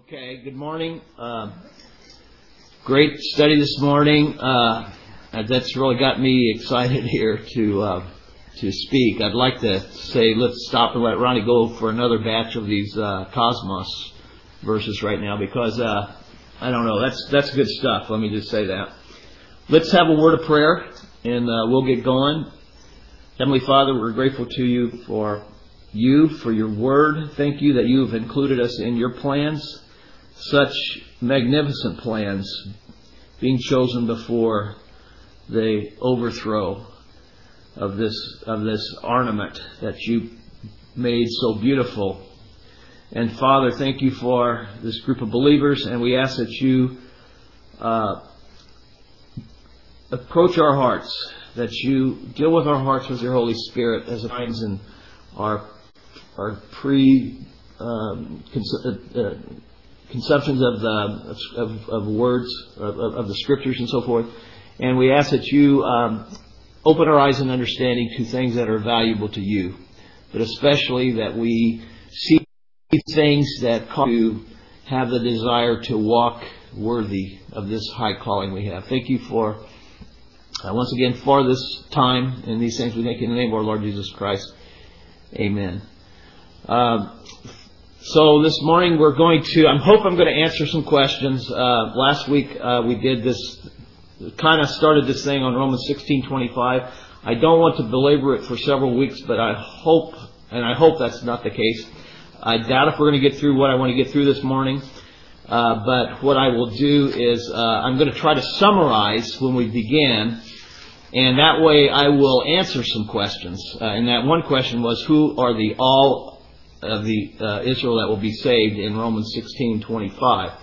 Okay, good morning. Great study this morning. That's really got me excited here to speak. I'd like to say let's stop and let Ronnie go for another batch of these Cosmos verses right now because I don't know, that's good stuff. Let me just say that. Let's have a word of prayer and we'll get going. Heavenly Father, we're grateful to you for your word. Thank you that you have included us in your plans. Such magnificent plans being chosen before the overthrow of this ornament that you made so beautiful. And Father, thank you for this group of believers, and we ask that you approach our hearts, that you deal with our hearts with your Holy Spirit as it finds in our conceptions of words, of the Scriptures and so forth. And we ask that you open our eyes and understanding to things that are valuable to you, but especially that we see things that cause you to have the desire to walk worthy of this high calling we have. Thank you for, once again, for this time and these things we thank you in the name of our Lord Jesus Christ. Amen. So this morning we're going to, I'm going to answer some questions. Last week we did this, kind of started this thing on Romans 16:25. I don't want to belabor it for several weeks, but I hope that's not the case. I doubt if we're going to get through what I want to get through this morning. But what I will do is I'm going to try to summarize when we begin, and that way I will answer some questions. And that one question was, who are the all of the Israel that will be saved in Romans 16:25.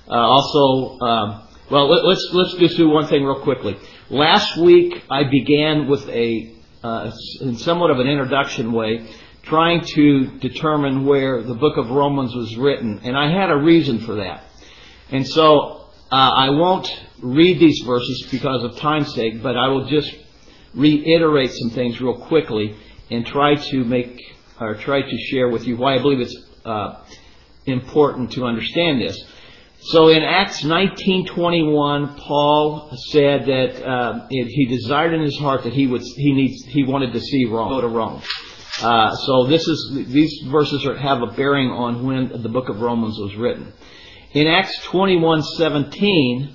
Let's just do one thing real quickly. Last week I began with in somewhat of an introduction way, trying to determine where the book of Romans was written, and I had a reason for that. And so I won't read these verses because of time's sake, but I will just reiterate some things real quickly and try to share with you why I believe it's important to understand this. So in Acts 19:21, Paul said that he desired in his heart that he wanted to see Rome, go to Rome. So these verses have a bearing on when the book of Romans was written. In Acts 21:17,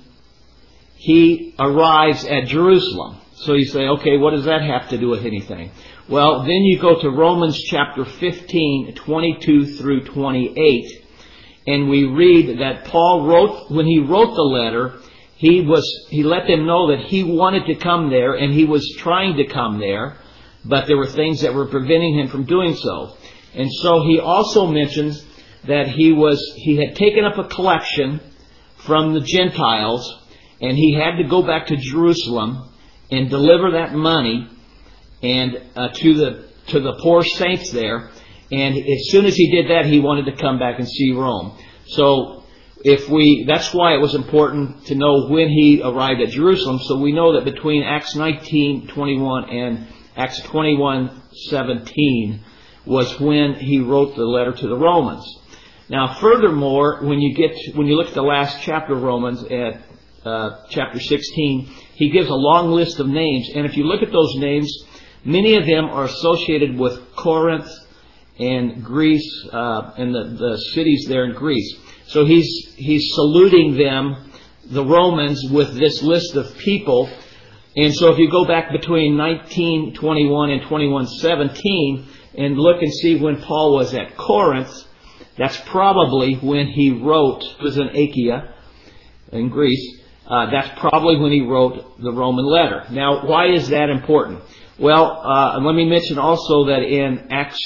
he arrives at Jerusalem. So you say, okay, what does that have to do with anything? Well, then you go to Romans chapter 15:22 through 28, and we read that Paul when he wrote the letter, he let them know that he wanted to come there, and he was trying to come there, but there were things that were preventing him from doing so. And so he also mentions that he had taken up a collection from the Gentiles, and he had to go back to Jerusalem and deliver that money and to the poor saints there. And as soon as he did that, he wanted to come back and see Rome. So that's why it was important to know when he arrived at Jerusalem. So we know that between Acts 19:21 and Acts 21:17 was when he wrote the letter to the Romans. Now, furthermore, when you look at the last chapter of Romans at chapter 16, he gives a long list of names, and if you look at those names, many of them are associated with Corinth and Greece and the cities there in Greece. So he's saluting them, the Romans, with this list of people. And so if you go back between 19:21 and 21:17 and look and see when Paul was at Corinth, that's probably when he wrote, it was in Achaia in Greece, that's probably when he wrote the Roman letter. Now, why is that important? Well, let me mention also that in Acts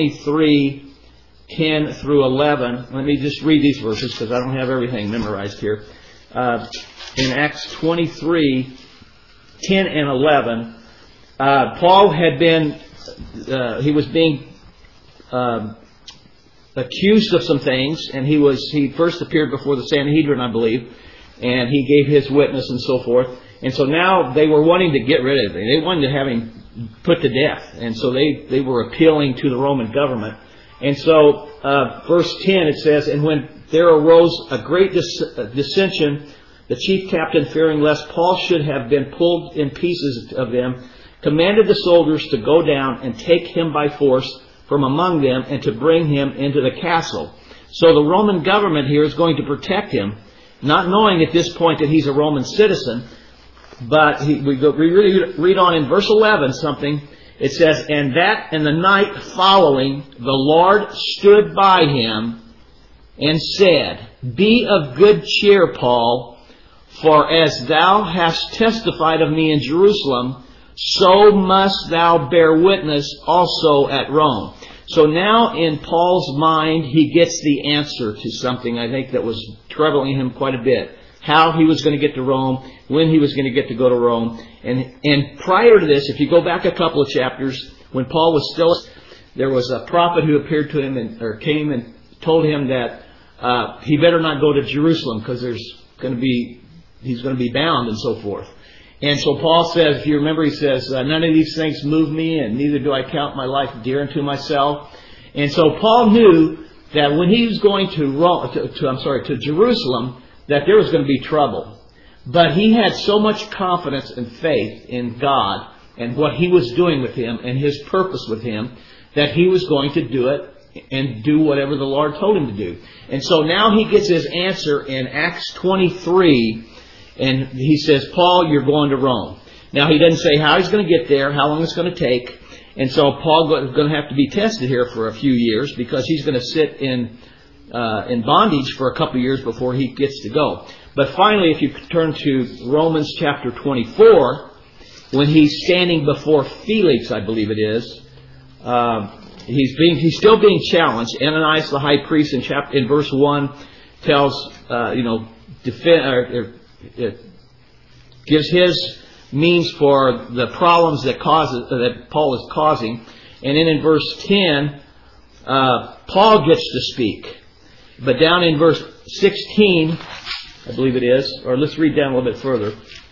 23:10 through 11, let me just read these verses because I don't have everything memorized here. In Acts 23:10 and 11, Paul had been, he was being accused of some things, and he first appeared before the Sanhedrin, I believe, and he gave his witness and so forth. And so now they were wanting to get rid of him. They wanted to have him put to death. And so they were appealing to the Roman government. And so verse 10, it says, and when there arose a great dissension. The chief captain, fearing lest Paul should have been pulled in pieces of them, commanded the soldiers to go down and take him by force from among them and to bring him into the castle. So the Roman government here is going to protect him, not knowing at this point that he's a Roman citizen. But we read on in verse 11 something. It says, "And that in the night following, the Lord stood by him and said, Be of good cheer, Paul, for as thou hast testified of me in Jerusalem, so must thou bear witness also at Rome." So now in Paul's mind, he gets the answer to something I think that was troubling him quite a bit. How he was going to get to Rome, when he was going to get to go to Rome. And prior to this, if you go back a couple of chapters, when Paul was still, there was a prophet who appeared to him or came and told him that he better not go to Jerusalem because he's going to be bound and so forth. And so Paul says, if you remember, he says, "None of these things move me, and neither do I count my life dear unto myself." And so Paul knew that when he was going to Jerusalem, that there was going to be trouble. But he had so much confidence and faith in God and what He was doing with him and His purpose with him, that he was going to do it and do whatever the Lord told him to do. And so now he gets his answer in Acts 23, and he says, "Paul, you're going to Rome." Now he doesn't say how he's going to get there, how long it's going to take. And so Paul is going to have to be tested here for a few years, because he's going to sit in bondage for a couple of years before he gets to go. But finally, if you turn to Romans chapter 24, when he's standing before Felix, I believe it is, he's still being challenged. Ananias the high priest in verse 1 tells gives his means for the problems that Paul is causing, and then in verse 10, Paul gets to speak. But down in verse 16, I believe it is, or let's read down a little bit further.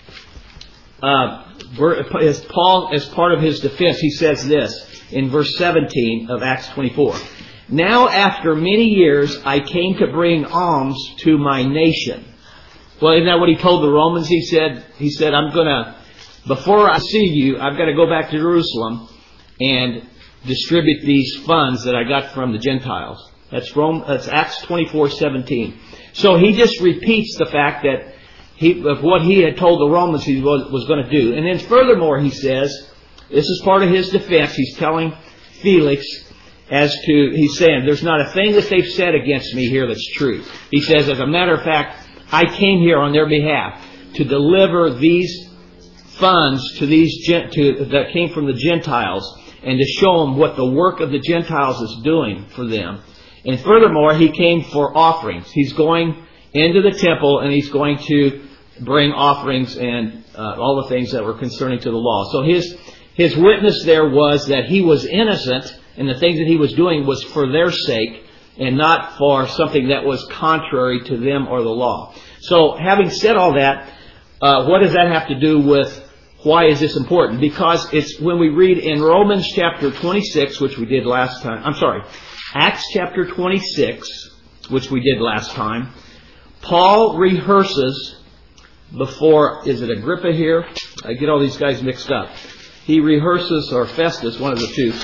As Paul, as part of his defense, he says this in verse 17 of Acts 24. "Now after many years I came to bring alms to my nation." Well, isn't that what he told the Romans? He said, before I see you, I've got to go back to Jerusalem and distribute these funds that I got from the Gentiles. That's Acts 24:17. So he just repeats the fact that of what he had told the Romans he was going to do. And then furthermore, he says, this is part of his defense. He's telling Felix he's saying, there's not a thing that they've said against me here that's true. He says, as a matter of fact, I came here on their behalf to deliver these funds that came from the Gentiles, and to show them what the work of the Gentiles is doing for them. And furthermore, he came for offerings. He's going into the temple, and he's going to bring offerings and all the things that were concerning to the law. So his witness there was that he was innocent, and the things that he was doing was for their sake, and not for something that was contrary to them or the law. So having said all that, what does that have to do with why is this important? Because it's when we read in Romans chapter 26, which we did last time. Acts chapter 26, which we did last time. Paul rehearses before, is it Agrippa here? I get all these guys mixed up. He rehearses, or Festus, one of the two,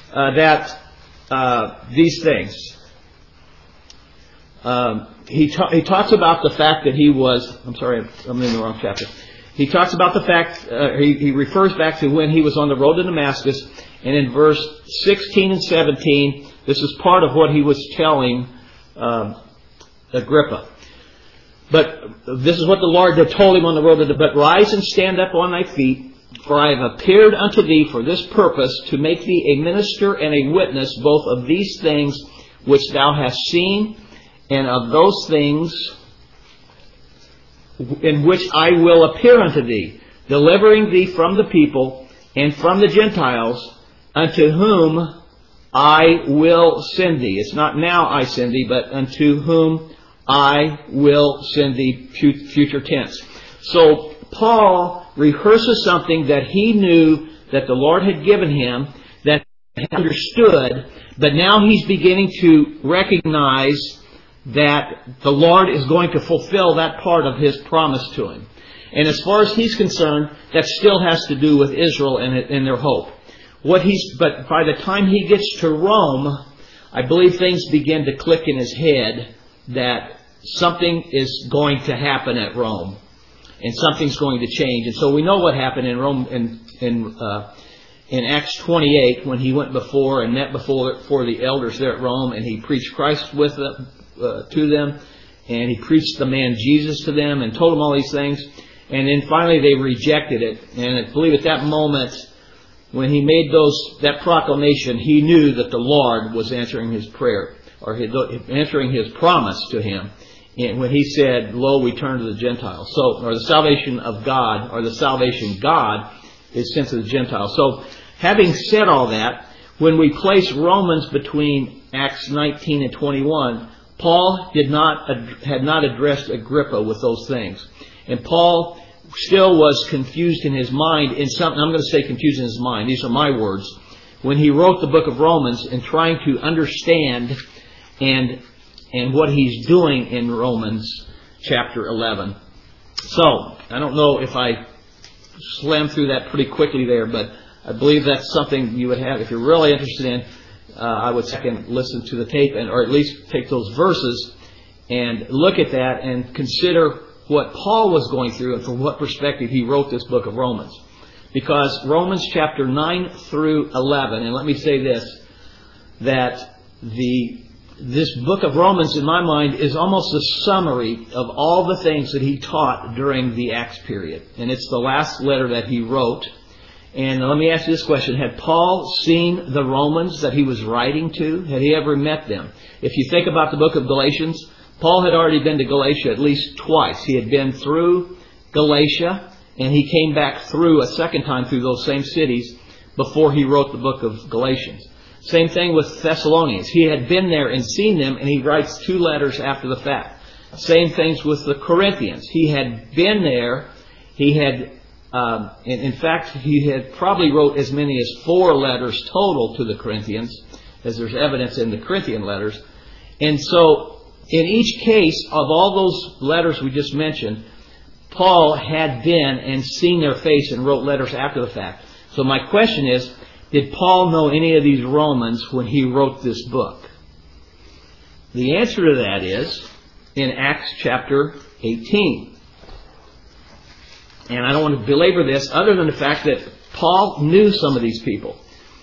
these things. He talks about the fact that he was, I'm in the wrong chapter. He talks about the fact, he refers back to when he was on the road to Damascus, and in verse 16 and 17, this is part of what he was telling Agrippa. But this is what the Lord had told him on the road to Damascus. "But rise and stand up on thy feet, for I have appeared unto thee for this purpose, to make thee a minister and a witness both of these things which thou hast seen, and of those things in which I will appear unto thee, delivering thee from the people and from the Gentiles, unto whom I will send thee." It's not now I send thee, but unto whom I will send thee, future tense. So Paul rehearses something that he knew that the Lord had given him, that he understood, but now he's beginning to recognize that the Lord is going to fulfill that part of His promise to him. And as far as he's concerned, that still has to do with Israel and their hope. But by the time he gets to Rome, I believe things begin to click in his head that something is going to happen at Rome, and something's going to change. And so we know what happened in Rome in Acts 28 when he went before and met before the elders there at Rome, and he preached Christ to them, and he preached the man Jesus to them, and told them all these things. And then finally they rejected it. And I believe at that moment, when he made that proclamation, he knew that the Lord was answering his prayer, or answering his promise to him. And when he said, "Lo, we turn to the Gentiles." Or the salvation of God, or the salvation God is sent to the Gentiles. So, having said all that, when we place Romans between Acts 19 and 21, Paul had not addressed Agrippa with those things. And Paul still was confused in his mind in something. I'm going to say confused in his mind. These are my words. When he wrote the book of Romans and trying to understand and what he's doing in Romans chapter 11. So, I don't know if I slammed through that pretty quickly there, but I believe that's something you would have. If you're really interested in, I would second listen to the tape, or at least take those verses and look at that and consider what Paul was going through and from what perspective he wrote this book of Romans. Because Romans chapter 9 through 11, and let me say this, that this book of Romans, in my mind, is almost a summary of all the things that he taught during the Acts period. And it's the last letter that he wrote. And let me ask you this question. Had Paul seen the Romans that he was writing to? Had he ever met them? If you think about the book of Galatians, Paul had already been to Galatia at least twice. He had been through Galatia, and he came back through a second time through those same cities before he wrote the book of Galatians. Same thing with Thessalonians. He had been there and seen them, and he writes 2 letters after the fact. Same things with the Corinthians. He had been there. He had, in fact, he had probably wrote as many as 4 letters total to the Corinthians, as there's evidence in the Corinthian letters. And so, in each case of all those letters we just mentioned, Paul had been and seen their face and wrote letters after the fact. So my question is, did Paul know any of these Romans when he wrote this book? The answer to that is in Acts chapter 18. And I don't want to belabor this other than the fact that Paul knew some of these people.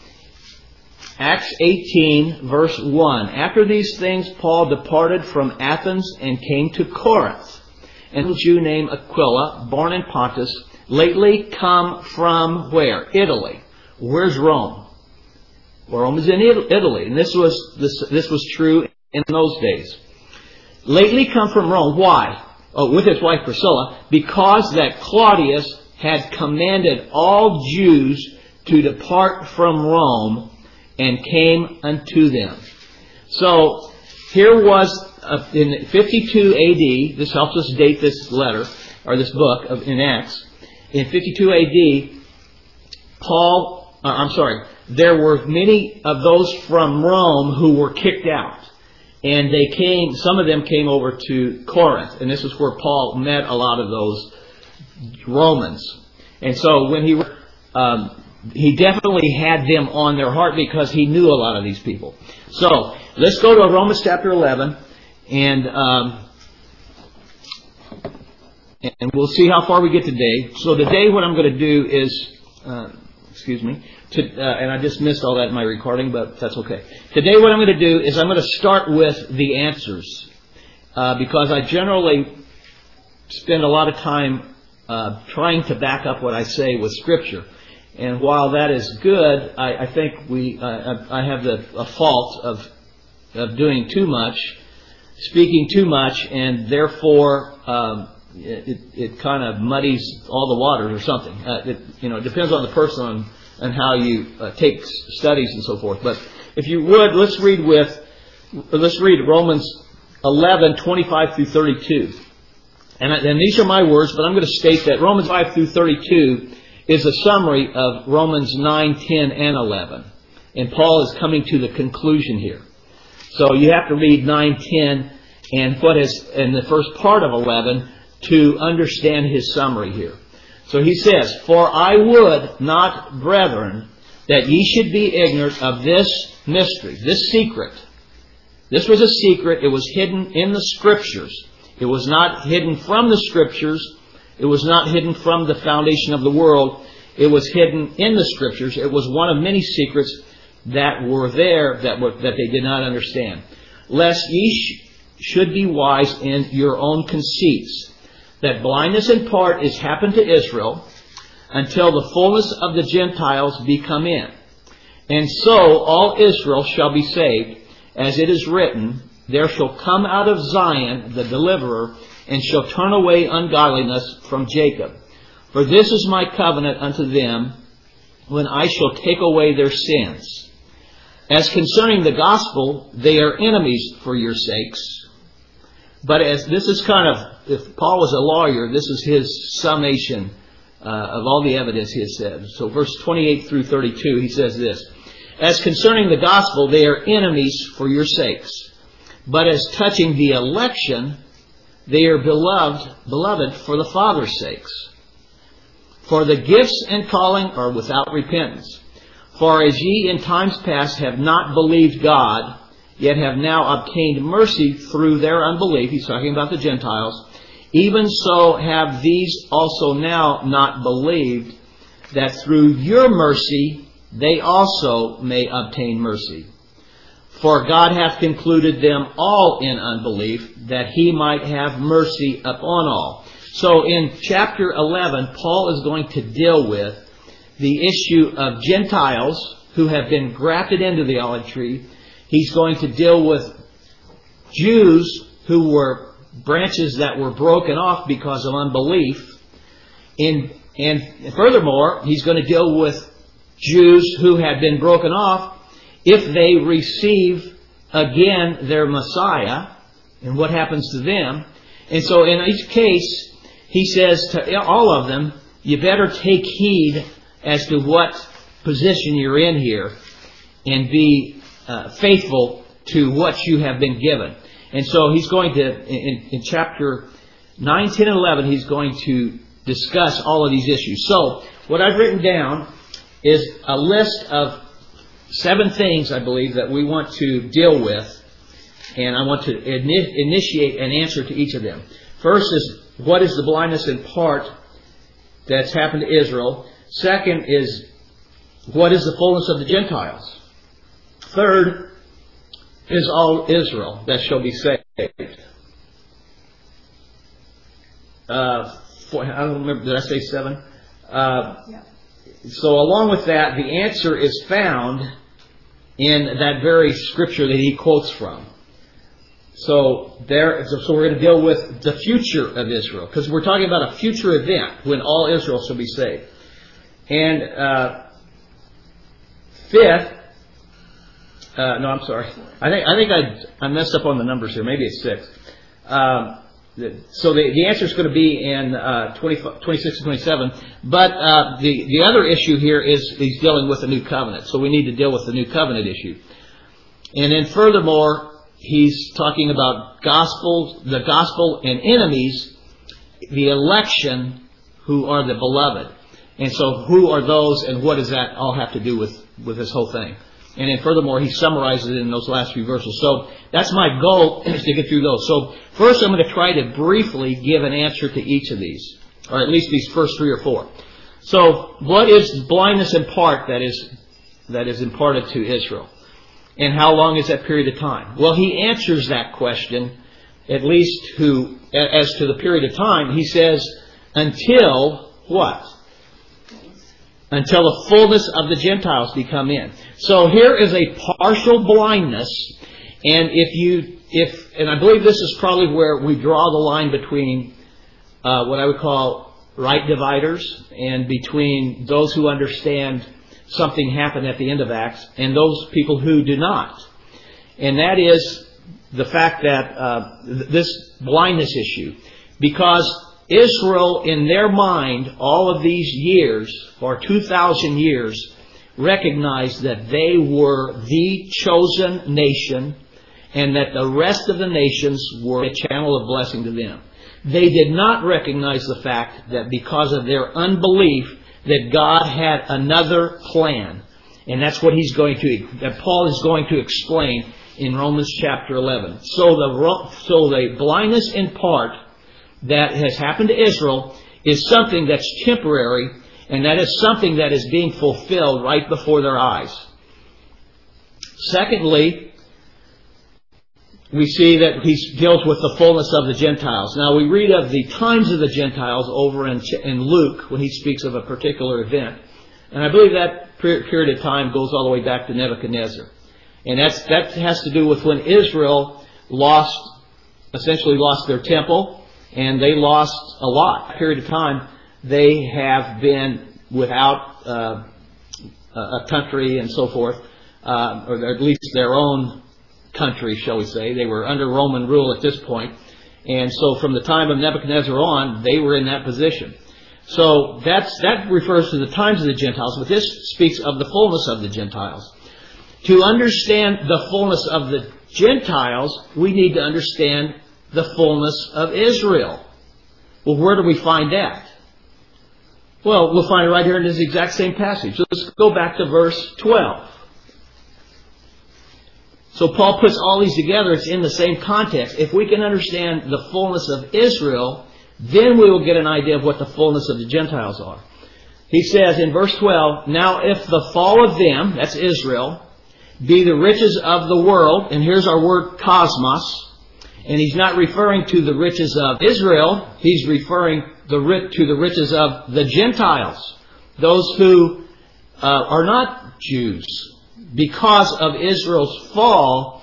Acts 18 verse 1. After these things Paul departed from Athens and came to Corinth. And a Jew named Aquila, born in Pontus, lately come from where? Italy. Where's Rome? Well, Rome is in Italy, and this was true in those days. Lately come from Rome. Why? With his wife Priscilla, because that Claudius had commanded all Jews to depart from Rome and came unto them. So here was in 52 A.D. This helps us date this letter or this book in Acts. In 52 A.D. there were many of those from Rome who were kicked out. And some of them came over to Corinth. And this is where Paul met a lot of those Romans. And so when he definitely had them on their heart because he knew a lot of these people. So let's go to Romans chapter 11 and we'll see how far we get today. So today what I'm going to do is... and I just missed all that in my recording, but that's okay. Today what I'm going to do is I'm going to start with the answers. Because I generally spend a lot of time trying to back up what I say with Scripture. And while that is good, I think I have a fault of doing too much, speaking too much, and therefore it kind of muddies all the waters or something. It depends on the person and how you take studies and so forth. But if you would, let's read Romans 11:25 through 32. And these are my words, but I'm going to state that Romans 5 through 32 is a summary of Romans 9, 10, and 11. And Paul is coming to the conclusion here. So you have to read 9, 10, and what is in the first part of 11 to understand his summary here. So he says, "For I would not, brethren, that ye should be ignorant of this mystery," this secret. This was a secret. It was hidden in the Scriptures. It was not hidden from the Scriptures. It was not hidden from the foundation of the world. It was hidden in the Scriptures. It was one of many secrets that were there that they did not understand. "Lest ye should be wise in your own conceits, that blindness in part is happened to Israel, until the fullness of the Gentiles be come in. And so all Israel shall be saved, as it is written, There shall come out of Zion the deliverer, and shall turn away ungodliness from Jacob. For this is my covenant unto them, when I shall take away their sins. As concerning the gospel, they are enemies for your sakes." But as this is kind of, if Paul was a lawyer, this is his summation of all the evidence he has said. So verse 28 through 32, he says this: "As concerning the gospel, they are enemies for your sakes. But as touching the election, they are beloved for the Father's sakes. For the gifts and calling are without repentance. For as ye in times past have not believed God, yet have now obtained mercy through their unbelief," he's talking about the Gentiles, "even so have these also now not believed, that through your mercy they also may obtain mercy. For God hath concluded them all in unbelief, that He might have mercy upon all." So in chapter 11, Paul is going to deal with the issue of Gentiles who have been grafted into the olive tree. He's going to deal with Jews who were branches that were broken off because of unbelief. And furthermore, he's going to deal with Jews who had been broken off if they receive again their Messiah, and what happens to them. And so in each case, he says to all of them, you better take heed as to what position you're in here, and be faithful to what you have been given. And so he's going to, in chapter 9, 10, and 11, he's going to discuss all of these issues. So what I've written down is a list of 7 things, I believe, that we want to deal with, and I want to initiate an answer to each of them. First is, what is the blindness in part that's happened to Israel? Second is, what is the fullness of the Gentiles? Third is all Israel that shall be saved. I don't remember, did I say 7? Yeah. So along with that, the answer is found in that very scripture that he quotes from. So we're going to deal with the future of Israel, because we're talking about a future event when all Israel shall be saved. And fifth, no, I'm sorry. I think I messed up on the numbers here. Maybe it's 6. So the answer is going to be in 26 and 27. But the other issue here is he's dealing with the new covenant. So we need to deal with the new covenant issue. And then furthermore, he's talking about the gospel and enemies, the election, who are the beloved. And so who are those, and what does that all have to do with this whole thing? And then furthermore, he summarizes it in those last few verses. So that's my goal, is to get through those. So first I'm going to try to briefly give an answer to each of these, or at least these first 3 or 4. So what is blindness in part that is imparted to Israel? And how long is that period of time? Well, he answers that question, at least as to the period of time. He says, until what? Until the fullness of the Gentiles be come in. So here is a partial blindness, and and I believe this is probably where we draw the line between what I would call right dividers, and between those who understand something happened at the end of Acts and those people who do not. And that is the fact that this blindness issue, because Israel, in their mind, all of these years, or 2,000 years, recognized that they were the chosen nation, and that the rest of the nations were a channel of blessing to them. They did not recognize the fact that because of their unbelief that God had another plan. And that's what that Paul is going to explain in Romans chapter 11. So the blindness in part that has happened to Israel is something that's temporary, and that is something that is being fulfilled right before their eyes. Secondly, we see that he deals with the fullness of the Gentiles. Now we read of the times of the Gentiles over in Luke when he speaks of a particular event. And I believe that period of time goes all the way back to Nebuchadnezzar. And that has to do with when Israel essentially lost their temple, and they lost a lot. Period of time, they have been without a country and so forth, or at least their own country, shall we say. They were under Roman rule at this point. And so from the time of Nebuchadnezzar on, they were in that position. So that refers to the times of the Gentiles, but this speaks of the fullness of the Gentiles. To understand the fullness of the Gentiles, we need to understand the fullness of Israel. Well, where do we find that? Well, we'll find it right here in this exact same passage. Let's go back to verse 12. So Paul puts all these together. It's in the same context. If we can understand the fullness of Israel, then we will get an idea of what the fullness of the Gentiles are. He says in verse 12, "Now if the fall of them," that's Israel, "be the riches of the world," and here's our word cosmos, and he's not referring to the riches of Israel, he's referring to the riches of the Gentiles, those who are not Jews. Because of Israel's fall,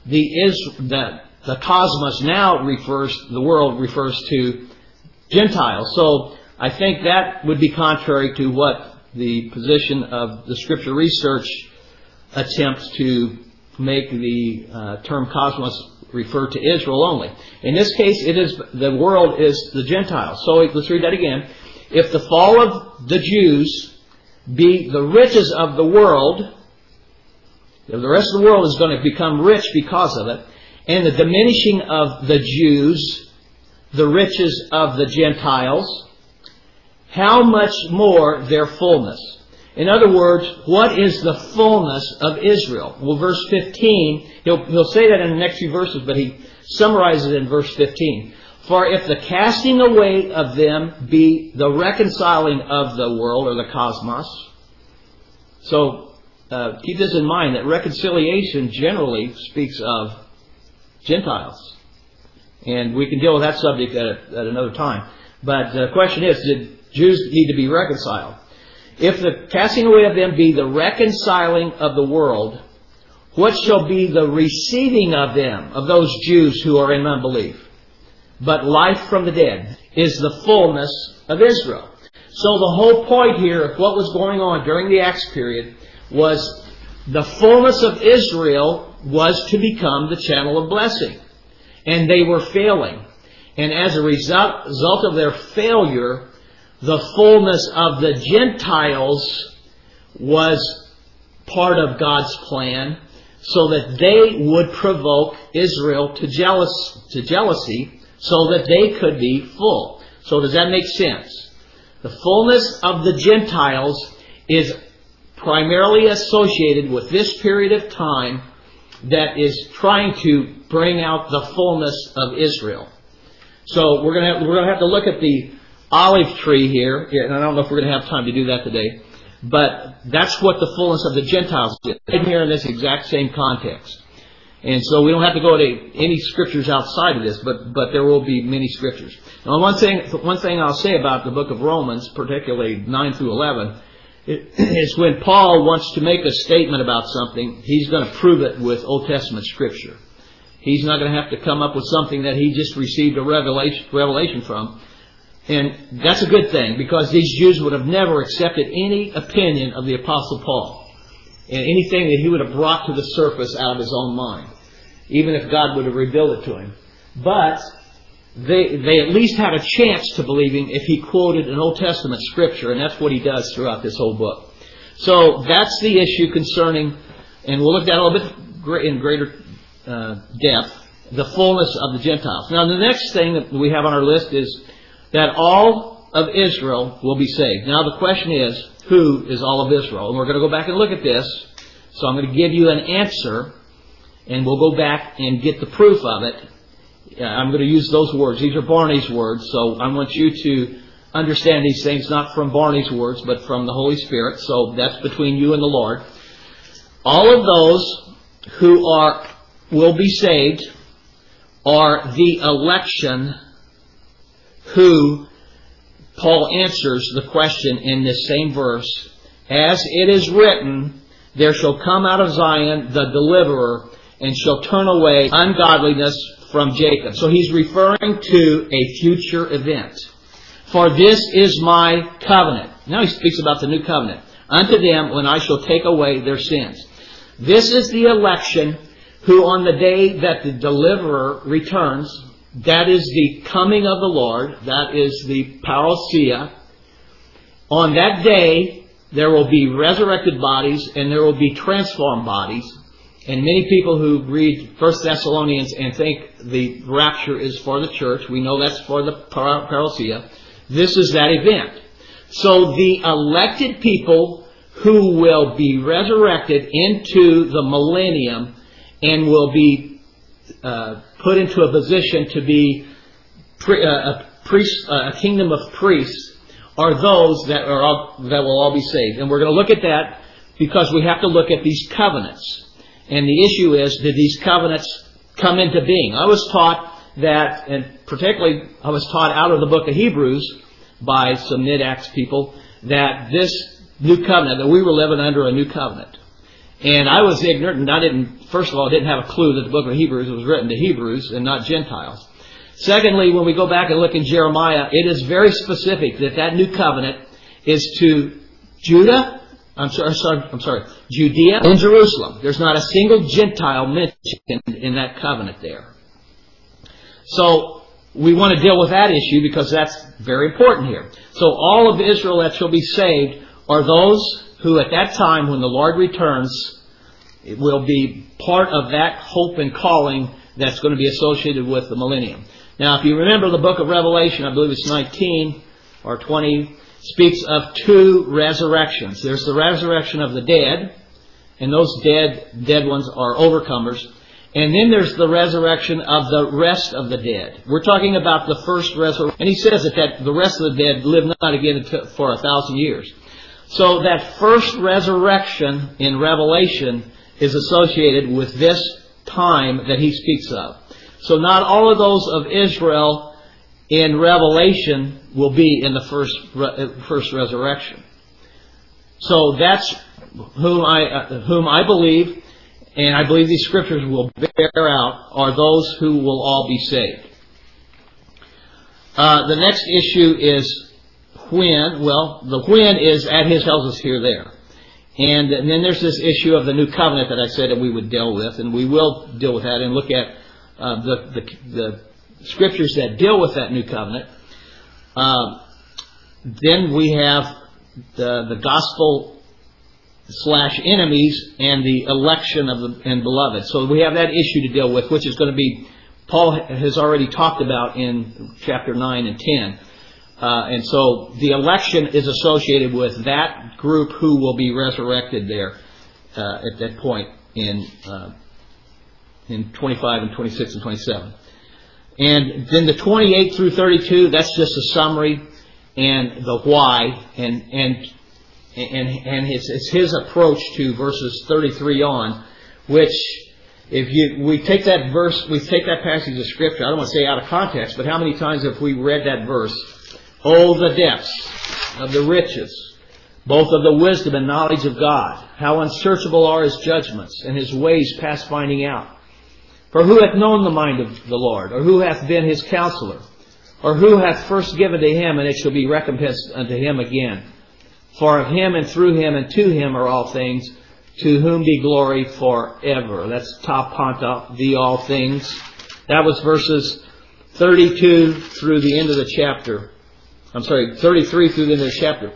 the cosmos now the world refers to Gentiles. So I think that would be contrary to what the position of the Scripture research attempts to make the term cosmos refer to Israel only. In this case, the world is the Gentiles. So let's read that again. "If the fall of the Jews be the riches of the world," the rest of the world is going to become rich because of it, "and the diminishing of the Jews, the riches of the Gentiles, how much more their fullness?" In other words, what is the fullness of Israel? Well, verse 15, he'll say that in the next few verses, but he summarizes it in verse 15. "For if the casting away of them be the reconciling of the world," or the cosmos. So keep this in mind, that reconciliation generally speaks of Gentiles. And we can deal with that subject at another time. But the question is, did Jews need to be reconciled? "If the casting away of them be the reconciling of the world, what shall be the receiving of them, of those Jews who are in unbelief? But life from the dead is the fullness of Israel." So the whole point here of what was going on during the Acts period was the fullness of Israel was to become the channel of blessing. And they were failing. And as a result of their failure, the fullness of the Gentiles was part of God's plan, so that they would provoke Israel to jealousy, so that they could be full. So does that make sense? The fullness of the Gentiles is primarily associated with this period of time that is trying to bring out the fullness of Israel. So we're going to have to look at the olive tree here, and I don't know if we're going to have time to do that today, but that's what the fullness of the Gentiles is, right here in this exact same context. And so we don't have to go to any scriptures outside of this, but there will be many scriptures. Now, one thing I'll say about the book of Romans, particularly 9 through 11, is when Paul wants to make a statement about something, he's going to prove it with Old Testament scripture. He's not going to have to come up with something that he just received a revelation from. And that's a good thing, because these Jews would have never accepted any opinion of the Apostle Paul, and anything that he would have brought to the surface out of his own mind, even if God would have revealed it to him. But they at least had a chance to believe him if he quoted an Old Testament scripture, and that's what he does throughout this whole book. So that's the issue concerning, and we'll look at that a little bit in greater depth, the fullness of the Gentiles. Now, the next thing that we have on our list is that all of Israel will be saved. Now, the question is, who is all of Israel? And we're going to go back and look at this. So I'm going to give you an answer, and we'll go back and get the proof of it. I'm going to use those words. These are Barney's words, so I want you to understand these things not from Barney's words, but from the Holy Spirit. So that's between you and the Lord. All of those who will be saved are the election who Paul answers the question in this same verse. As it is written, there shall come out of Zion the deliverer, and shall turn away ungodliness from Jacob. So he's referring to a future event. For this is my covenant. Now he speaks about the new covenant. Unto them when I shall take away their sins. This is the election who on the day that the deliverer returns, that is the coming of the Lord, that is the parousia. On that day, there will be resurrected bodies and there will be transformed bodies. And many people who read 1 Thessalonians and think the rapture is for the church, we know that's for the parousia. This is that event. So the elected people who will be resurrected into the millennium and will be put into a position to be a kingdom of priests are those that will all be saved. And we're going to look at that because we have to look at these covenants. And the issue is, did these covenants come into being? I was taught that, and particularly I was taught out of the book of Hebrews by some Mid-Acts people, that this new covenant, that we were living under a new covenant. And I was ignorant, and first of all, I didn't have a clue that the book of Hebrews was written to Hebrews and not Gentiles. Secondly, when we go back and look in Jeremiah, it is very specific that that new covenant is to Judea and Jerusalem. There's not a single Gentile mentioned in that covenant there. So we want to deal with that issue because that's very important here. So all of Israel that shall be saved are those who at that time when the Lord returns, it will be part of that hope and calling that's going to be associated with the millennium. Now, if you remember the book of Revelation, I believe it's 19 or 20, speaks of two resurrections. There's the resurrection of the dead, and those dead ones are overcomers. And then there's the resurrection of the rest of the dead. We're talking about the first resurrection. And he says that the rest of the dead live not again for 1,000 years. So that first resurrection in Revelation is associated with this time that he speaks of. So not all of those of Israel in Revelation will be in the first resurrection. So that's whom I believe, and I believe these scriptures will bear out, are those who will all be saved. The next issue is when. Well, the when is at his tells us here there. And then there's this issue of the new covenant that I said that we would deal with, and we will deal with that and look at the scriptures that deal with that new covenant. Then we have the gospel / enemies and the election of and beloved. So we have that issue to deal with, which is going to be, Paul has already talked about in chapter 9 and 10. And so the election is associated with that group who will be resurrected there at that point in 25 and 26 and 27. And then the 28 through 32, that's just a summary and the why, and it's his approach to verses 33 on, which we take that verse, we take that passage of Scripture, I don't want to say out of context, but how many times have we read that verse? Oh, the depths of the riches, both of the wisdom and knowledge of God. How unsearchable are His judgments, and His ways past finding out. For who hath known the mind of the Lord? Or who hath been His counselor? Or who hath first given to Him, and it shall be recompensed unto Him again? For of Him and through Him and to Him are all things, to whom be glory forever. That's ta panta, the all things. That was verses 32 through the end of the chapter. 33 through the end of the chapter.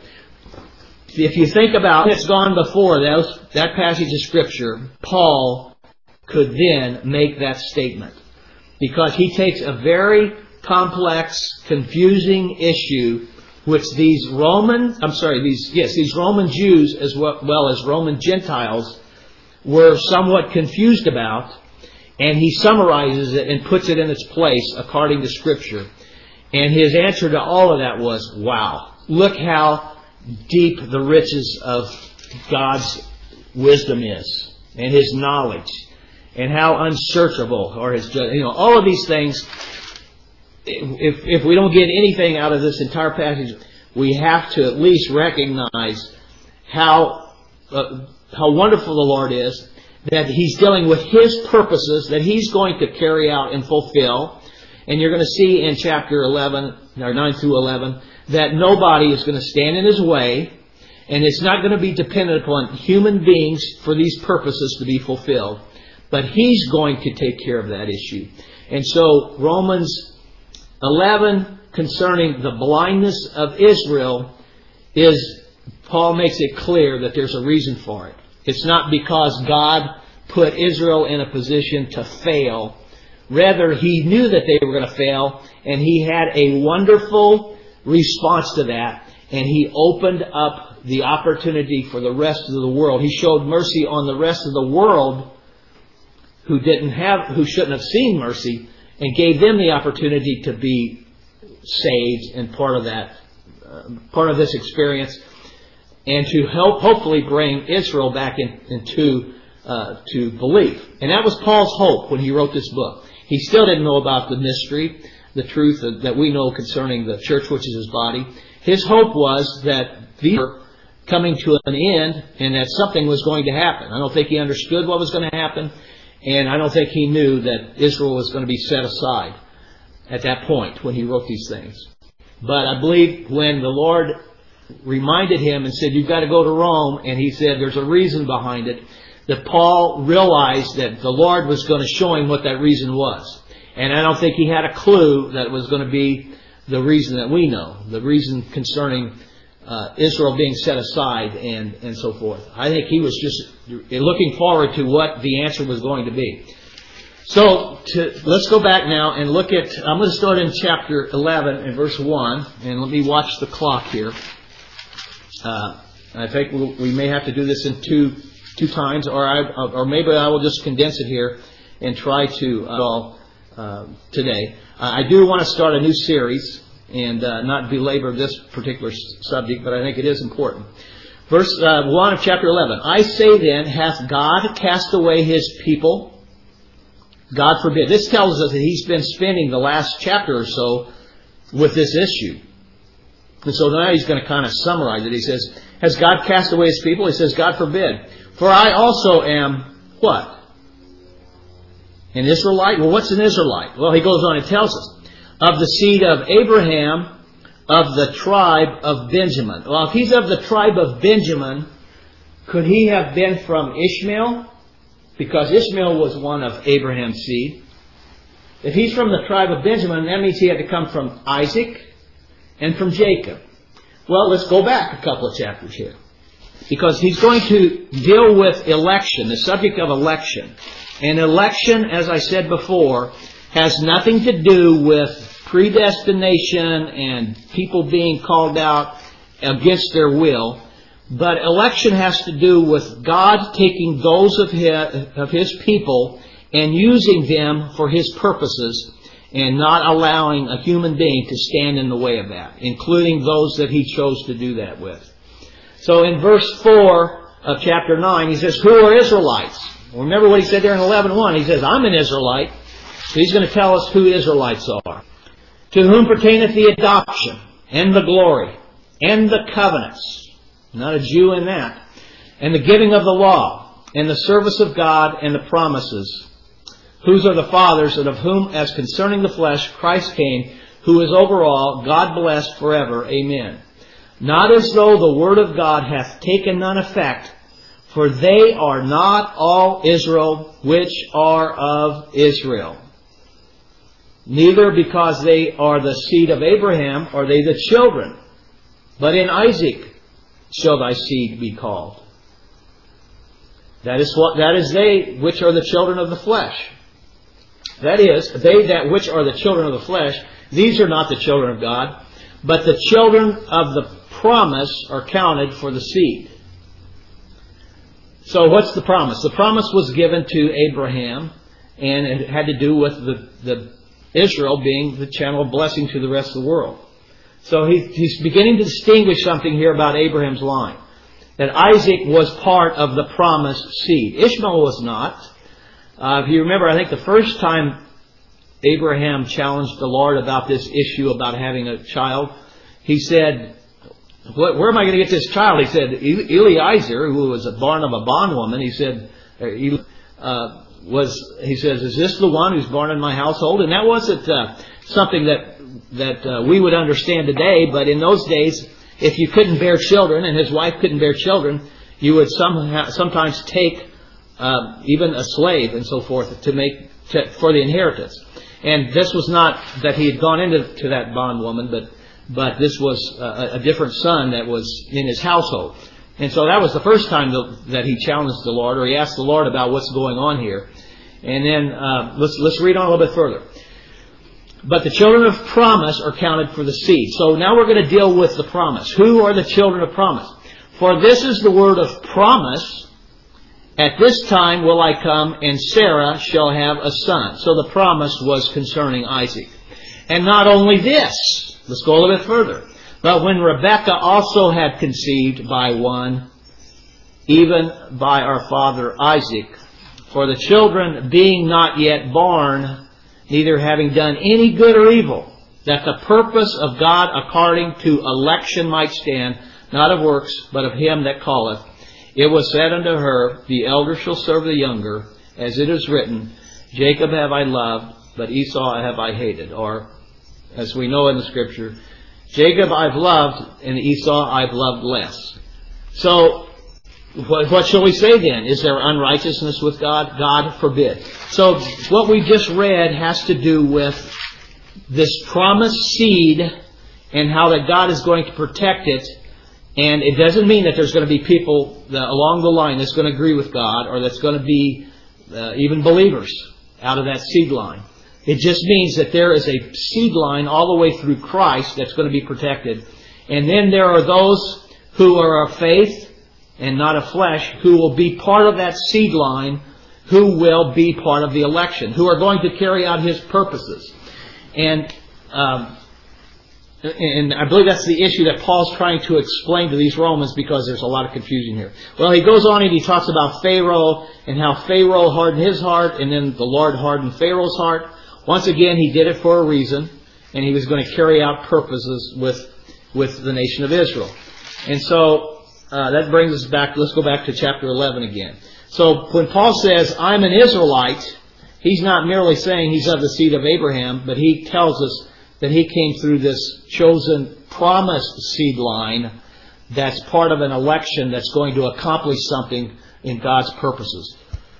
If you think about it's gone before that passage of Scripture, Paul could then make that statement. Because he takes a very complex, confusing issue which these Roman Jews as well as Roman Gentiles were somewhat confused about, and he summarizes it and puts it in its place according to Scripture. And his answer to all of that was, wow, look how deep the riches of God's wisdom is, and His knowledge, and how unsearchable are His judgments. All of these things, if we don't get anything out of this entire passage, we have to at least recognize how wonderful the Lord is, that He's dealing with His purposes that He's going to carry out and fulfill. And you're going to see in chapter 11, or 9 through 11, that nobody is going to stand in His way, and it's not going to be dependent upon human beings for these purposes to be fulfilled. But He's going to take care of that issue. And so Romans 11, concerning the blindness of Israel, Paul makes it clear that there's a reason for it. It's not because God put Israel in a position to fail. Rather, He knew that they were going to fail, and He had a wonderful response to that, and He opened up the opportunity for the rest of the world. He showed mercy on the rest of the world who shouldn't have seen mercy, and gave them the opportunity to be saved and part of this experience, and to hopefully bring Israel back into to belief. And that was Paul's hope when he wrote this book. He still didn't know about the mystery, the truth that we know concerning the church, which is His body. His hope was that these were coming to an end and that something was going to happen. I don't think he understood what was going to happen, and I don't think he knew that Israel was going to be set aside at that point when he wrote these things. But I believe when the Lord reminded him and said, you've got to go to Rome, and he said there's a reason behind it, that Paul realized that the Lord was going to show him what that reason was. And I don't think he had a clue that it was going to be the reason that we know, the reason concerning Israel being set aside and so forth. I think he was just looking forward to what the answer was going to be. So let's go back now and look at, I'm going to start in chapter 11 and verse 1, and let me watch the clock here. I think we may have to do this in two times, or maybe I will just condense it here and try to today. I do want to start a new series and not belabor this particular subject, but I think it is important. Verse 1 of chapter 11. I say then, hath God cast away His people? God forbid. This tells us that he's been spending the last chapter or so with this issue. And so now he's going to kind of summarize it. He says, has God cast away His people? He says, God forbid. For I also am what? An Israelite? Well, what's an Israelite? Well, he goes on and tells us. Of the seed of Abraham, of the tribe of Benjamin. Well, if he's of the tribe of Benjamin, could he have been from Ishmael? Because Ishmael was one of Abraham's seed. If he's from the tribe of Benjamin, that means he had to come from Isaac and from Jacob. Well, let's go back a couple of chapters here. Because he's going to deal with election, the subject of election. And election, as I said before, has nothing to do with predestination and people being called out against their will. But election has to do with God taking those of His people and using them for His purposes and not allowing a human being to stand in the way of that, including those that He chose to do that with. So in verse 4 of chapter 9, he says, who are Israelites? Well, remember what he said there in 11:1. He says, I'm an Israelite. So he's going to tell us who Israelites are. To whom pertaineth the adoption, and the glory, and the covenants. Not a Jew in that. And the giving of the law, and the service of God, and the promises. Whose are the fathers, and of whom, as concerning the flesh, Christ came, who is over all, God blessed forever. Amen. Not as though the word of God hath taken none effect, for they are not all Israel which are of Israel. Neither because they are the seed of Abraham are they the children, but in Isaac shall thy seed be called. That is they which are the children of the flesh. That is, they that which are the children of the flesh, these are not the children of God, but the children of the promise are counted for the seed. So what's the promise? The promise was given to Abraham, and it had to do with the Israel being the channel of blessing to the rest of the world. So he's beginning to distinguish something here about Abraham's line. That Isaac was part of the promised seed. Ishmael was not. If you remember, I think the first time Abraham challenged the Lord about this issue about having a child, he said, where am I going to get this child? He said, Eliezer, who was born of a bondwoman, he said, he says, is this the one who's born in my household? And that wasn't something that we would understand today, but in those days, if you couldn't bear children, and his wife couldn't bear children, you would sometimes take even a slave and so forth for the inheritance. And this was not that he had gone into that bondwoman, but this was a different son that was in his household. And so that was the first time that he challenged the Lord, or he asked the Lord about what's going on here. And then let's read on a little bit further. But the children of promise are counted for the seed. So now we're going to deal with the promise. Who are the children of promise? For this is the word of promise. At this time will I come, and Sarah shall have a son. So the promise was concerning Isaac. And not only this, let's go a little bit further. But when Rebekah also had conceived by one, even by our father Isaac, for the children being not yet born, neither having done any good or evil, that the purpose of God according to election might stand, not of works, but of him that calleth, it was said unto her, the elder shall serve the younger, as it is written, Jacob have I loved, but Esau have I hated. Or, as we know in the Scripture, Jacob I've loved, and Esau I've loved less. So, what shall we say then? Is there unrighteousness with God? God forbid. So, what we just read has to do with this promised seed and how that God is going to protect it. And it doesn't mean that there's going to be people along the line that's going to agree with God, or that's going to be even believers out of that seed line. It just means that there is a seed line all the way through Christ that's going to be protected. And then there are those who are of faith and not of flesh, who will be part of that seed line, who will be part of the election, who are going to carry out His purposes. And I believe that's the issue that Paul's trying to explain to these Romans, because there's a lot of confusion here. Well, he goes on and he talks about Pharaoh and how Pharaoh hardened his heart, and then the Lord hardened Pharaoh's heart. Once again, he did it for a reason, and he was going to carry out purposes with the nation of Israel. And so that brings us back. Let's go back to chapter 11 again. So when Paul says, I'm an Israelite, he's not merely saying he's of the seed of Abraham, but he tells us that he came through this chosen, promised seed line that's part of an election that's going to accomplish something in God's purposes.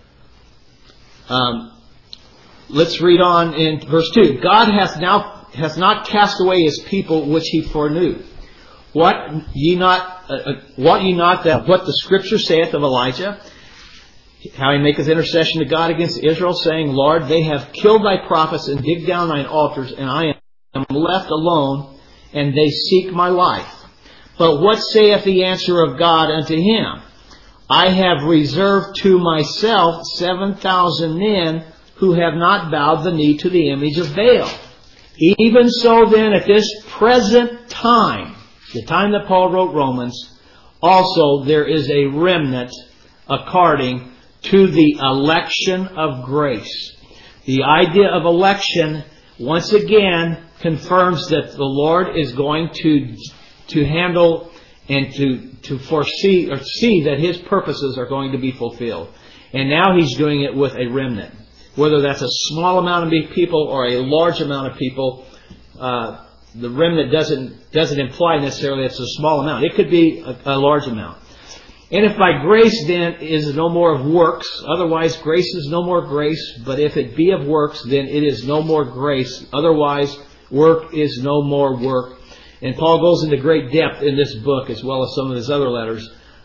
Let's read on in verse 2. God hath not cast away His people which He foreknew. Wot ye not that what the Scripture saith of Elijah, how he maketh intercession to God against Israel, saying, Lord, they have killed thy prophets and digged down thine altars, and I am left alone, and they seek my life. But what saith the answer of God unto him? I have reserved to myself 7,000 men who have not bowed the knee to the image of Baal. Even so then, at this present time, the time that Paul wrote Romans, also there is a remnant according to the election of grace. The idea of election, once again, confirms that the Lord is going to handle and to foresee or see that His purposes are going to be fulfilled. And now He's doing it with a remnant. Whether that's a small amount of people or a large amount of people, the remnant doesn't imply necessarily it's a small amount. It could be a large amount. And if by grace then is no more of works, otherwise grace is no more grace, but if it be of works, then it is no more grace, otherwise work is no more work. And Paul goes into great depth in this book, as well as some of his other letters,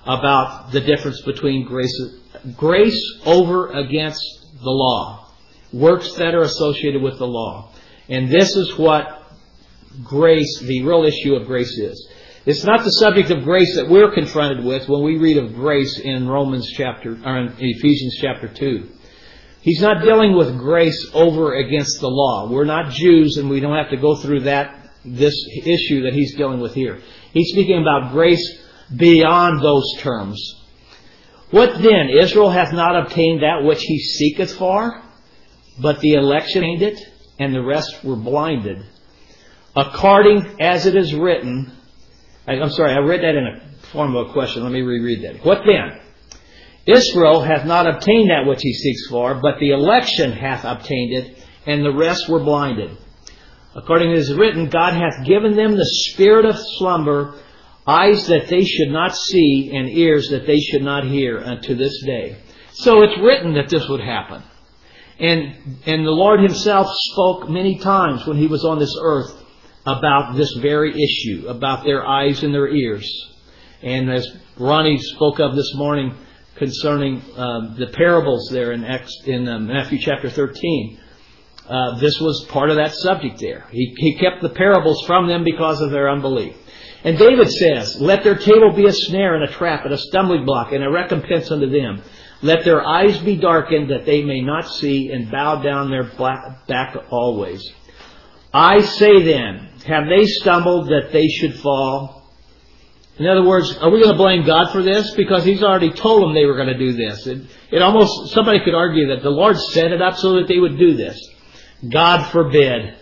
about the difference between grace over against the law. Works that are associated with the law. And this is what grace, the real issue of grace is. It's not the subject of grace that we're confronted with when we read of grace in in Ephesians chapter 2. He's not dealing with grace over against the law. We're not Jews and we don't have to go through this issue that he's dealing with here. He's speaking about grace beyond those terms. What then? Israel hath not obtained that which he seeketh for, but the election obtained it, and the rest were blinded. According as it is written, I read that in a form of a question. Let me reread that. What then? Israel hath not obtained that which he seeks for, but the election hath obtained it, and the rest were blinded. According as it is written, God hath given them the spirit of slumber, eyes that they should not see, and ears that they should not hear unto this day. So it's written that this would happen. And the Lord himself spoke many times when he was on this earth about this very issue, about their eyes and their ears. And as Ronnie spoke of this morning concerning the parables there in Matthew chapter 13, this was part of that subject there. He kept the parables from them because of their unbelief. And David says, let their table be a snare and a trap and a stumbling block and a recompense unto them. Let their eyes be darkened that they may not see, and bow down their back always. I say then, have they stumbled that they should fall? In other words, are we going to blame God for this? Because he's already told them they were going to do this. Somebody could argue that the Lord set it up so that they would do this. God forbid.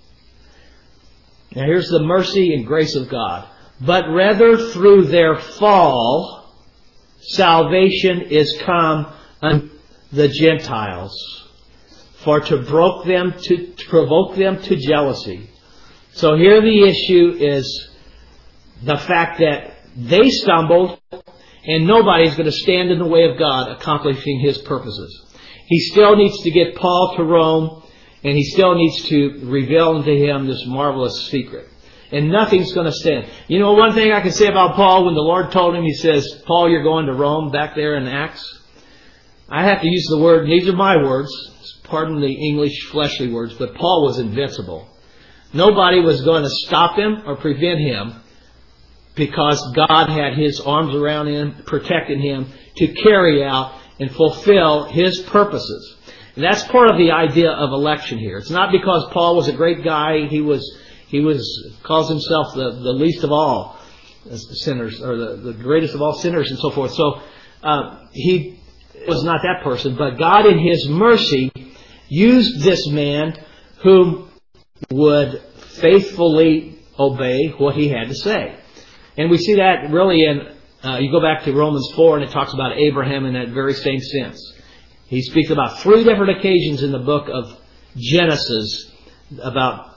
Now here's the mercy and grace of God. But rather through their fall, salvation is come unto the Gentiles, for to provoke them to jealousy. So here the issue is the fact that they stumbled, and nobody's going to stand in the way of God accomplishing his purposes. He still needs to get Paul to Rome, and he still needs to reveal unto him this marvelous secret. And nothing's going to stand. You know, one thing I can say about Paul, when the Lord told him, he says, Paul, you're going to Rome, back there in Acts. I have to use the word, and these are my words, pardon the English fleshly words, but Paul was invincible. Nobody was going to stop him or prevent him, because God had his arms around him, protecting him to carry out and fulfill his purposes. And that's part of the idea of election here. It's not because Paul was a great guy, he calls himself the least of all sinners, or the greatest of all sinners and so forth. So he was not that person, but God in his mercy used this man who would faithfully obey what he had to say. And we see that really you go back to Romans 4 and it talks about Abraham in that very same sense. He speaks about 3 different occasions in the book of Genesis about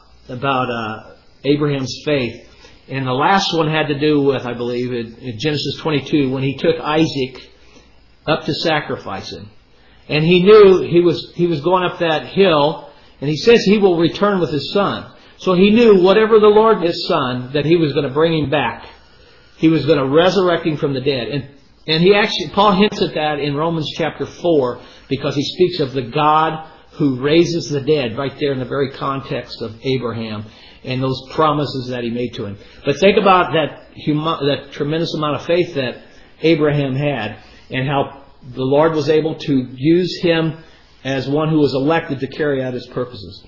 Abraham's faith. And the last one had to do with, I believe, in Genesis 22, when he took Isaac up to sacrifice him. And he knew he was going up that hill, and he says he will return with his son. So he knew whatever the Lord his son, that he was going to bring him back. He was going to resurrect him from the dead. And Paul hints at that in Romans chapter 4, because he speaks of the God who raises the dead right there in the very context of Abraham and those promises that he made to him. But think about that tremendous amount of faith that Abraham had, and how the Lord was able to use him as one who was elected to carry out his purposes.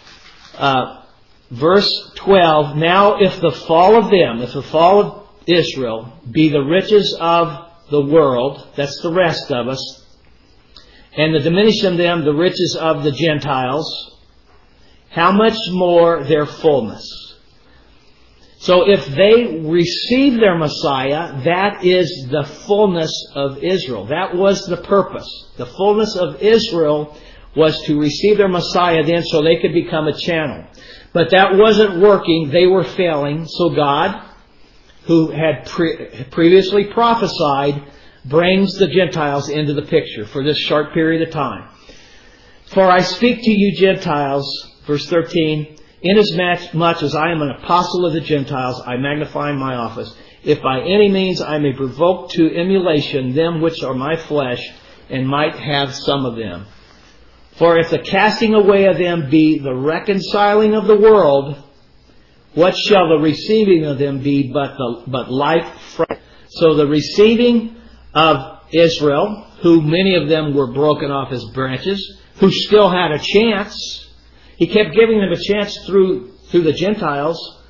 Verse 12, now if the fall of Israel be the riches of the world, that's the rest of us, and the diminishing of them the riches of the Gentiles, how much more their fullness? So if they receive their Messiah, that is the fullness of Israel. That was the purpose. The fullness of Israel was to receive their Messiah then so they could become a channel. But that wasn't working. They were failing. So God, who had previously prophesied, brings the Gentiles into the picture for this short period of time. For I speak to you Gentiles, verse 13, inasmuch as I am an apostle of the Gentiles, I magnify my office. if by any means I may provoke to emulation them which are my flesh, and might have some of them. For if the casting away of them be the reconciling of the world, what shall the receiving of them be but life from? So the receiving of Israel, who many of them were broken off as branches, who still had a chance. He kept giving them a chance through the Gentiles.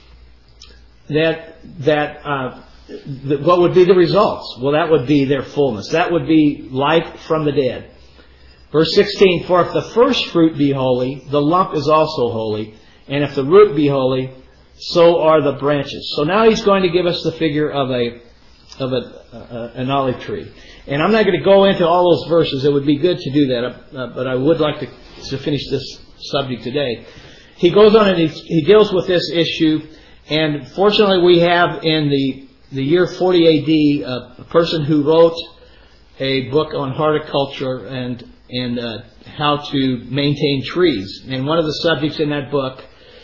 What would be the results? Well, that would be their fullness. That would be life from the dead. Verse 16, for if the first fruit be holy, the lump is also holy. And if the root be holy, so are the branches. So now he's going to give us the figure of an olive tree. And I'm not going to go into all those verses. It would be good to do that, but I would like to finish this subject today. He goes on and he deals with this issue. And fortunately we have in the year 40 AD a person who wrote a book on horticulture and how to maintain trees. And one of the subjects in that book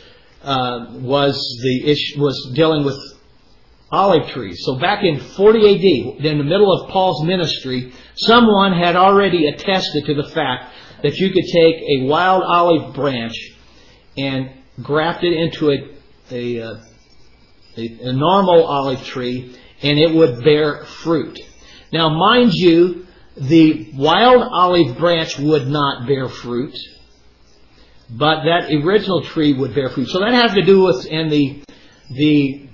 was dealing with olive trees. So back in 40 AD, in the middle of Paul's ministry, someone had already attested to the fact that you could take a wild olive branch and graft it into a normal olive tree, and it would bear fruit. Now, mind you, the wild olive branch would not bear fruit, but that original tree would bear fruit. So that has to do with the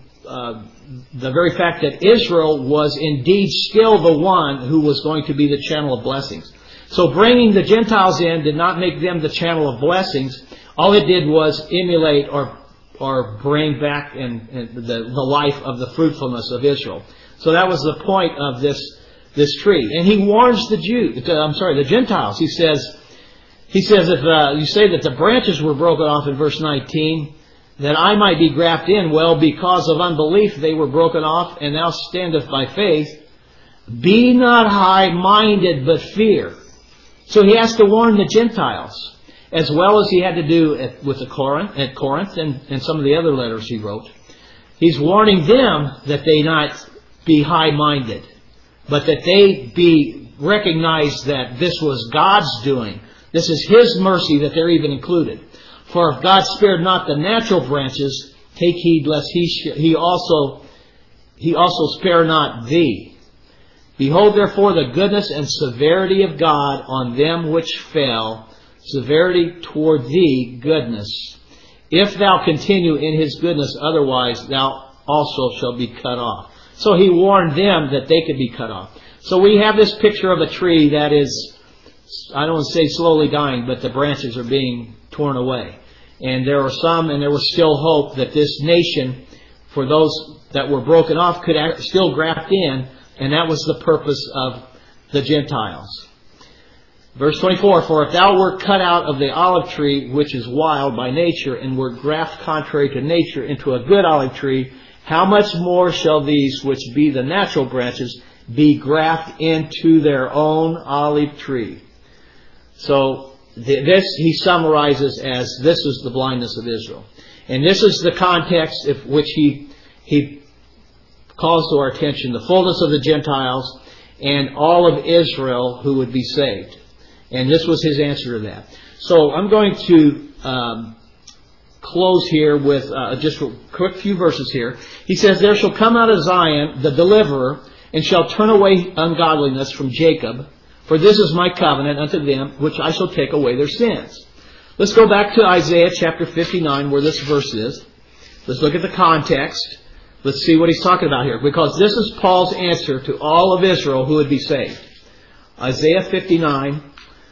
very fact that Israel was indeed still the one who was going to be the channel of blessings. So bringing the Gentiles in did not make them the channel of blessings. All it did was emulate or bring back the life of the fruitfulness of Israel. So that was the point of this tree. And he warns the Gentiles. He says, if you say that the branches were broken off in verse 19, that I might be grafted in, well, because of unbelief they were broken off, and thou standeth by faith. Be not high-minded, but fear. So he has to warn the Gentiles, as well as he had to do at Corinth and some of the other letters he wrote. He's warning them that they not be high-minded, but that they recognize that this was God's doing. This is His mercy that they're even included. For if God spared not the natural branches, take heed lest He also spare not thee. Behold therefore the goodness and severity of God on them which fell, severity toward thee, goodness. If thou continue in His goodness, otherwise thou also shalt be cut off. So he warned them that they could be cut off. So we have this picture of a tree that is, I don't want to say slowly dying, but the branches are being torn away. And there was still hope that this nation, for those that were broken off, could still graft in, and that was the purpose of the Gentiles. Verse 24, for if thou wert cut out of the olive tree, which is wild by nature, and wert grafted contrary to nature into a good olive tree, how much more shall these, which be the natural branches, be grafted into their own olive tree? So this he summarizes as this is the blindness of Israel. And this is the context of which he calls to our attention the fullness of the Gentiles and all of Israel who would be saved. And this was his answer to that. So I'm going to close here with just a quick few verses here. He says, there shall come out of Zion the deliverer, and shall turn away ungodliness from Jacob. For this is my covenant unto them, which I shall take away their sins. Let's go back to Isaiah chapter 59, where this verse is. Let's look at the context. Let's see what he's talking about here. Because this is Paul's answer to all of Israel who would be saved. Isaiah 59.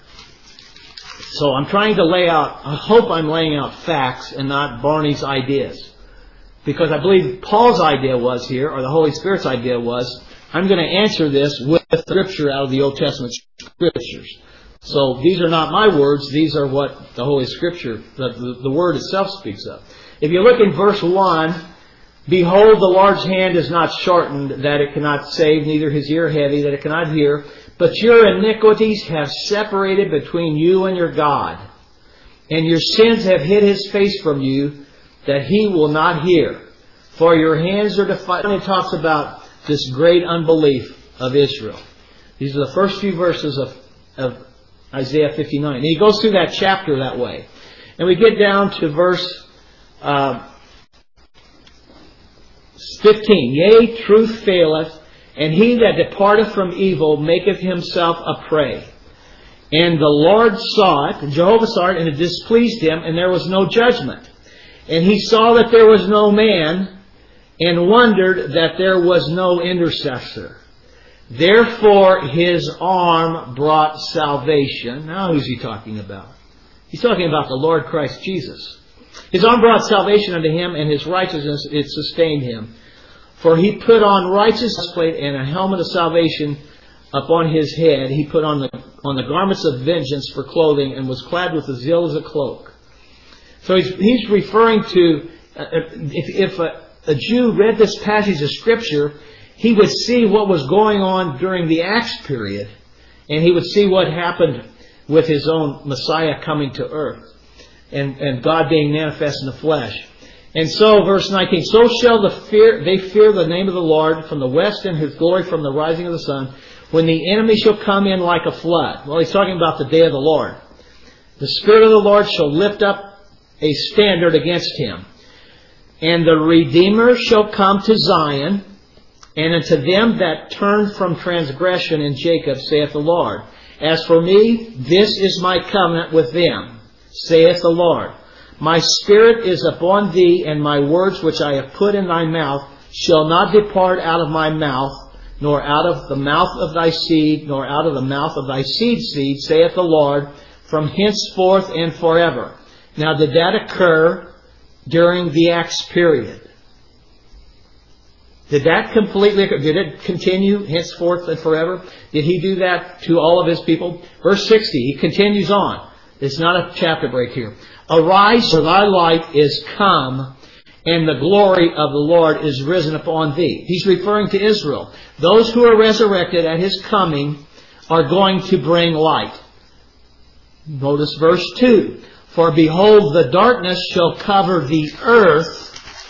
So I'm trying to I hope I'm laying out facts and not Barney's ideas. Because I believe Paul's idea was here, or the Holy Spirit's idea was, I'm going to answer this with Scripture out of the Old Testament Scriptures. So these are not my words, these are what the Holy Scripture, the Word itself speaks of. If you look in verse 1, behold, the Lord's hand is not shortened, that it cannot save, neither His ear heavy, that it cannot hear. But your iniquities have separated between you and your God, and your sins have hid His face from you, that He will not hear. For your hands are defiled. And it talks about this great unbelief of Israel. These are the first few verses of Isaiah 59. And he goes through that chapter that way. And we get down to verse 15. Yea, truth faileth, and he that departeth from evil maketh himself a prey. And the Lord saw it, and Jehovah saw it, and it displeased him, and there was no judgment. And he saw that there was no man, and wondered that there was no intercessor. Therefore his arm brought salvation. Now who's he talking about? He's talking about the Lord Christ Jesus. His arm brought salvation unto him, and his righteousness it sustained him. For he put on righteousness plate and a helmet of salvation upon his head. He put on the garments of vengeance for clothing, and was clad with the zeal as a cloak. So he's referring to, if a Jew read this passage of Scripture, he would see what was going on during the Acts period, and he would see what happened with his own Messiah coming to earth, and God being manifest in the flesh. And so, verse 19, so shall they fear the name of the Lord from the west, and his glory from the rising of the sun, when the enemy shall come in like a flood. Well, he's talking about the day of the Lord. The Spirit of the Lord shall lift up a standard against him. And the Redeemer shall come to Zion, and unto them that turn from transgression in Jacob, saith the Lord. As for me, this is my covenant with them, saith the Lord. My Spirit is upon thee, and my words which I have put in thy mouth shall not depart out of my mouth, nor out of the mouth of thy seed, nor out of the mouth of thy seed's seed, saith the Lord, from henceforth and forever. Now, did that occur during the Acts period? Did that completely occur? Did it continue henceforth and forever? Did he do that to all of his people? Verse 60, he continues on. It's not a chapter break here. Arise, for thy light is come, and the glory of the Lord is risen upon thee. He's referring to Israel. Those who are resurrected at his coming are going to bring light. Notice verse 2. For behold, the darkness shall cover the earth,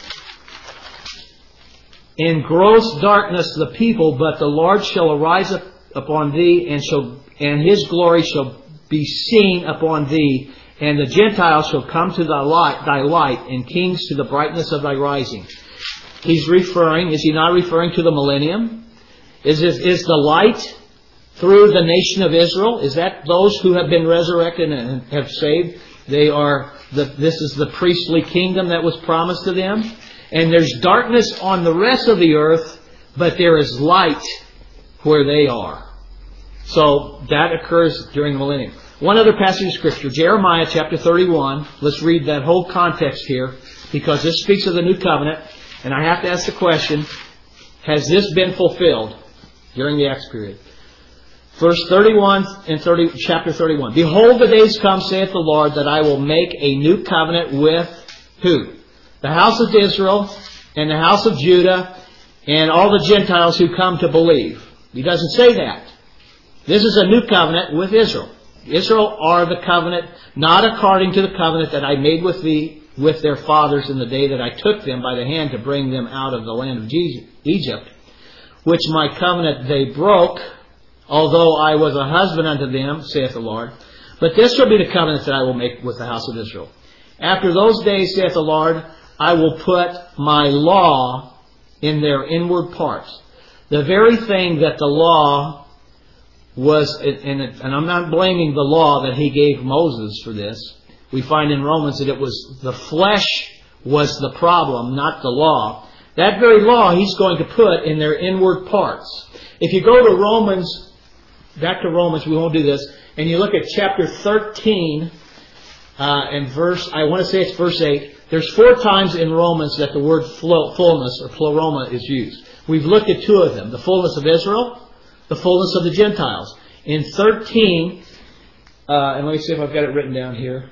in gross darkness the people, but the Lord shall arise upon thee, and his glory shall be seen upon thee, and the Gentiles shall come to thy light, and kings to the brightness of thy rising. Is he not referring to the millennium? Is the light through the nation of Israel? Is that those who have been resurrected and have saved? This is the priestly kingdom that was promised to them. And there's darkness on the rest of the earth, but there is light where they are. So that occurs during the millennium. One other passage of Scripture, Jeremiah chapter 31. Let's read that whole context here, because this speaks of the new covenant. And I have to ask the question, has this been fulfilled during the Acts period? Verse 31 and chapter 31. Behold, the days come, saith the Lord, that I will make a new covenant with who? The house of Israel and the house of Judah and all the Gentiles who come to believe. He doesn't say that. This is a new covenant with Israel. Israel are the covenant, not according to the covenant that I made with their fathers in the day that I took them by the hand to bring them out of the land of Egypt, which my covenant they broke, although I was a husband unto them, saith the Lord. But this shall be the covenant that I will make with the house of Israel. After those days, saith the Lord, I will put my law in their inward parts. The very thing that the law was, and I'm not blaming the law that he gave Moses for this. We find in Romans that it was the flesh was the problem, not the law. That very law he's going to put in their inward parts. If you go to Romans, back to Romans, we won't do this, and you look at chapter 13 and I want to say it's verse 8. There's 4 times in Romans that the word fullness or pleroma is used. We've looked at 2 of them. The fullness of Israel, the fullness of the Gentiles. In 13, and let me see if I've got it written down here.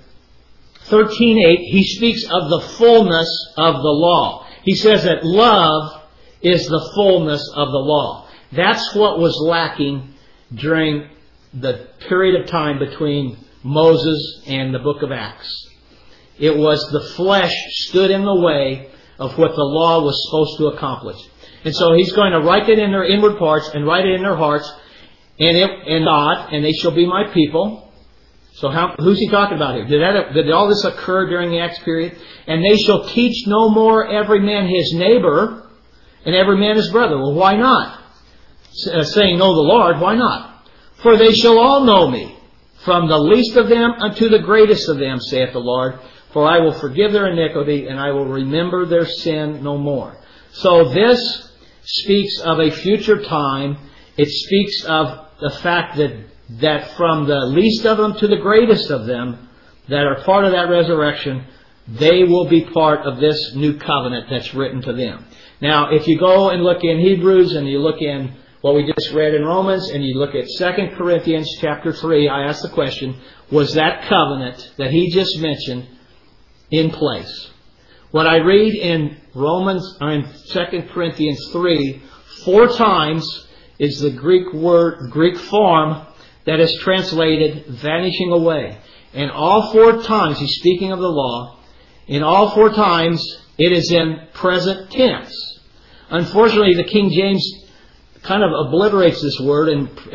13:8, he speaks of the fullness of the law. He says that love is the fullness of the law. That's what was lacking during the period of time between Moses and the book of Acts. It was the flesh stood in the way of what the law was supposed to accomplish. And so He's going to write it in their inward parts and write it in their hearts, and God, and they shall be my people. So who's He talking about here? Did all this occur during the Acts period? And they shall teach no more every man his neighbor and every man his brother. Well, why not? Saying, know the Lord, why not? For they shall all know me, from the least of them unto the greatest of them, saith the Lord. For I will forgive their iniquity, and I will remember their sin no more. So this speaks of a future time. It speaks of the fact that from the least of them to the greatest of them that are part of that resurrection, they will be part of this new covenant that's written to them. Now, if you go and look in Hebrews and you look in what we just read in Romans and you look at 2 Corinthians chapter 3, I ask the question, was that covenant that he just mentioned in place? What I read in 2 Corinthians 3, 4 times is the Greek form that is translated vanishing away. And all 4 times, he's speaking of the law, in all 4 times it is in present tense. Unfortunately, the King James kind of obliterates this word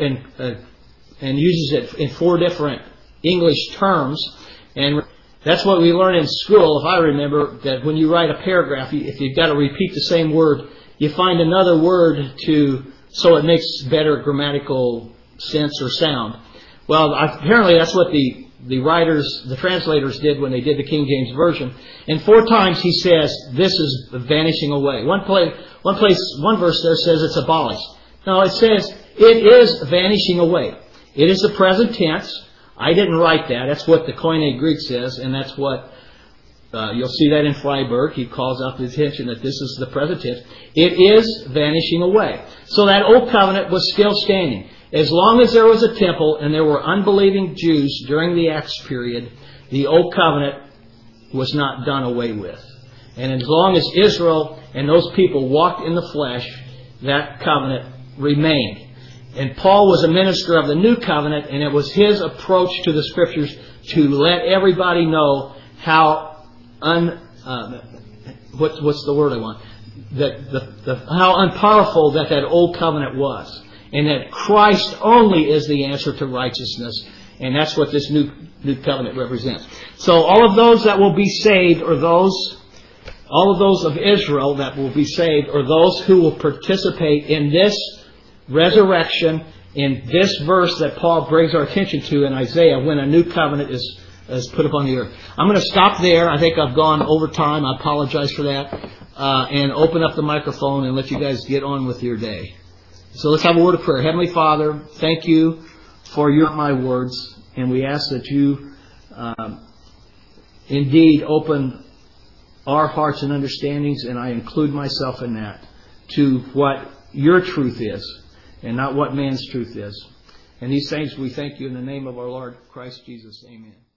and uses it in 4 different English terms. And that's what we learn in school, if I remember, that when you write a paragraph, if you've got to repeat the same word, you find another word so it makes better grammatical sense or sound. Well, apparently that's what the translators did when they did the King James Version. And 4 times he says, this is vanishing away. One verse there says it's abolished. No, it says it is vanishing away. It is the present tense. I didn't write that. That's what the Koine Greek says, and that's what you'll see that in Freiberg. He calls out the attention that this is the present tense. It is vanishing away. So that old covenant was still standing. As long as there was a temple and there were unbelieving Jews during the Acts period, the old covenant was not done away with. And as long as Israel and those people walked in the flesh, that covenant remained. And Paul was a minister of the new covenant, and it was his approach to the Scriptures to let everybody know how what's the word I want? How unpowerful that old covenant was. And that Christ only is the answer to righteousness. And that's what this new covenant represents. So all of those that will be saved, all of those of Israel that will be saved, are those who will participate in this resurrection, in this verse that Paul brings our attention to in Isaiah, when a new covenant is put upon the earth. I'm going to stop there. I think I've gone over time. I apologize for that. And open up the microphone and let you guys get on with your day. So let's have a word of prayer. Heavenly Father, thank you for my words, and we ask that you indeed open our hearts and understandings, and I include myself in that, to what your truth is and not what man's truth is. And these things we thank you in the name of our Lord Christ Jesus. Amen.